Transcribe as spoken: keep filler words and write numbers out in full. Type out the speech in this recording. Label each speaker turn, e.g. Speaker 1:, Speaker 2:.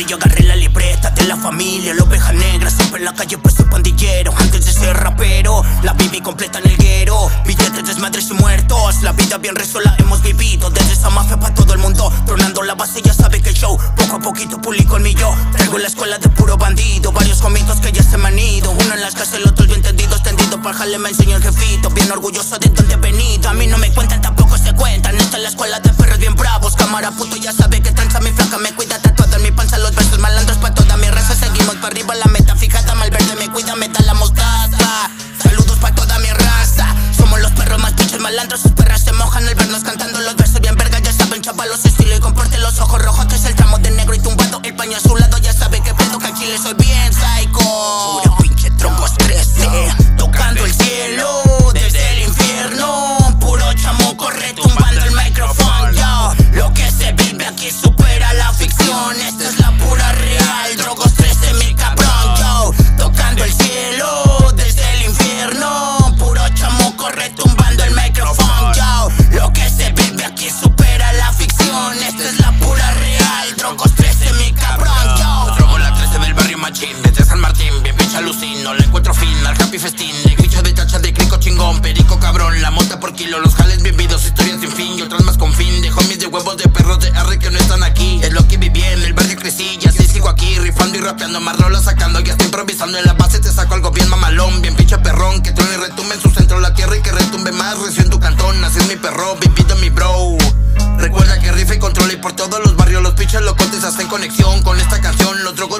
Speaker 1: yo agarré la libreta de la familia, la oveja negra, siempre en la calle pues soy pandillero. Antes de ser rapero, la viví completa en el guero. Billetes, desmadres y muertos, la vida bien rezo la hemos vivido. Desde esa mafia pa' todo el mundo, tronando la base ya sabe que el show poco a poquito publico el millo. Traigo la escuela de puro bandido, varios comitos que ya se me han ido. Uno en las casas, el otro bien tendido, extendido para jale me enseñó el jefito. Bien orgulloso de donde he venido, a mí no me cuentan, tampoco se cuentan. Esta es la escuela de perros bien bravos, cámara puto ya sabe que tranza mi flaca. Me cuida tatuada en mi panza, los versos malandros pa' toda mi raza. Seguimos pa' arriba, la meta fijada, Malverde me cuida, me da la mostaza. Saludos pa' toda mi raza, somos los perros más pinches malandros. Sus perras se mojan al vernos cantando los versos bien verga. Ya saben chavalos, estilo y comporte, los ojos rojos es el tramo de negro y tumbado. El paño azulado ya sabe que pedo, que al chile soy bien psycho. Puro pinche troncos trece, tocando el cielo desde el infierno. Puro chamuco retumbando el micrófono, yo. Lo que se vive aquí supera la ficción. Esta es la pura real, Drogos trece, mi cabrón, yo. Tocando el cielo desde el infierno. Puro chamuco retumbando el micrófono, yo. Lo que se vive aquí supera la ficción. Esta es la pura real, Drogos trece, mi cabrón, yo.
Speaker 2: Drogo la trece del barrio machín, desde San Martín, bien pinche alucino. Le encuentro fin al happy festín, el bicho de tacha de crico chingón, perico cabrón, la mota por kilo, los jales vividos, historias sin fin y otras más con fin. De homies de huevos de perros de arre que no están aquí. Es lo que viví en el barrio, crecí, ya sí sigo aquí, rifando y rapeando, más rolas sacando, ya estoy improvisando en la base, te saco algo bien mamalón, bien pinche perrón, que truene y retumbe en su centro la tierra y que retumbe más, recio en tu cantón, así es mi perro, vivido mi bro. Recuerda que rifa y controla y por todos los barrios los pinches locotes hacen conexión con esta canción, los drogos